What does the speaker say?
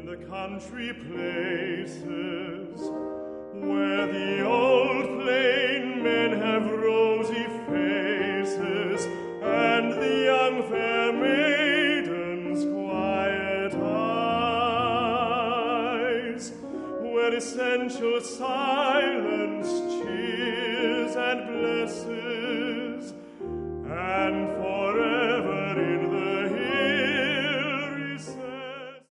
the country places, where the old plain men have rosy faces, and the young fair maidens quiet eyes, where essential silence cheers and blesses, and forever